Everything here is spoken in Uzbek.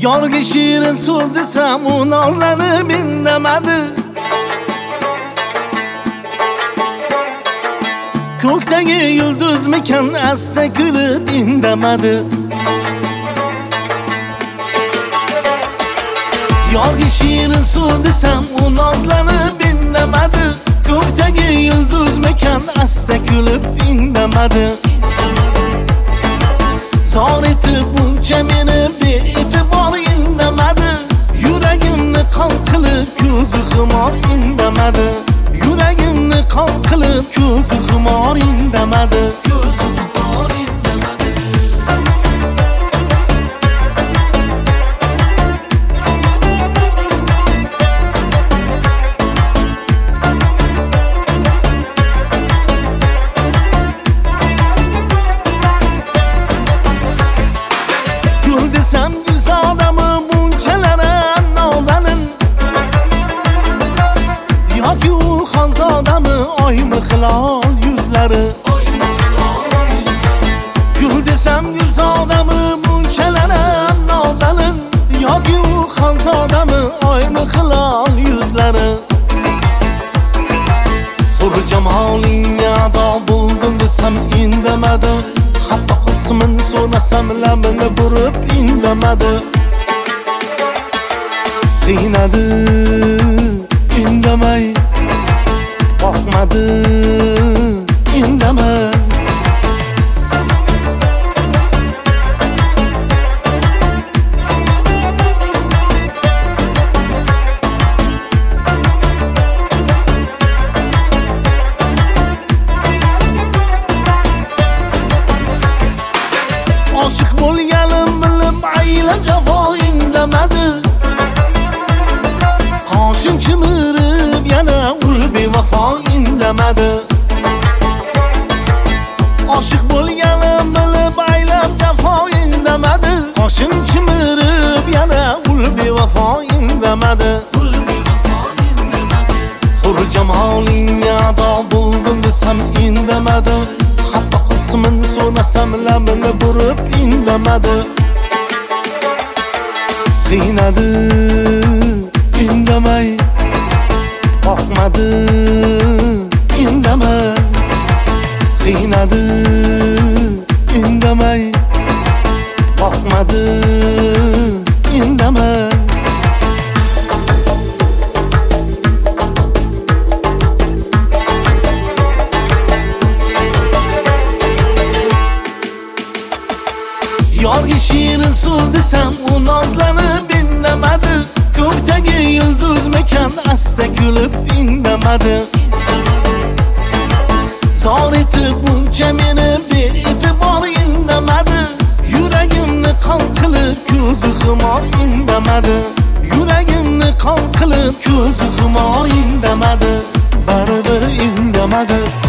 Yorga shirin so'z desam u nozlanib indamadi. Ko'kdagi yulduzmikan asta kulib indamadi. Yorga shirin so'z desam u nozlanib indamadi. Ko'kdagi yulduzmikan asta kulib indamadi. Zor etib buncha meni be'tibor indamadi. Yuragimni qon qilib ko'zi xumor indamadi. Yuragimni qon qilib ko'zi xumor indamadi. Ko'zi xumor indamadi. Gul desam gulzodami bunchalara nozanin, yoki u xonzodami oymi hilol yuzlari. Gul desam gulzodami bunchalara nozanin, yoki u xonzodami oymi hilol yuzlari. Hur jamolingga ado bo'ldim desam indamadi. Hatto ismini so'rasam labini burib indamadi. Qiynadi indamay, boqmadi indamay. Oshiq bo'lganim bilib ayla jafo indamadi. Qoshim chimirib yana ul bevafo indamadi. Oshiq bo'lganim bilib ayla jafo indamadi. Qoshim chimirib yana ul bevafo indamadi. Hur jamolingga ado bo'ldim desam indamadi. Hatto ismini so'rasam labini burib indamadi. Qiynadi indamay, boqmadi indamay. Qiynadi indamay, boqmadi indamay. Yorga shirin so'z desam u nozlanib indamadi. Ko'kdagi yulduzmikan asta kulib indamadi. Zor etib buncha meni be'tibor indamadi. Yuragimni qon qilib ko'zi xumor indamadi. Yuragimni qon qilib ko'zi xumor indamadi. Baribir indamadi.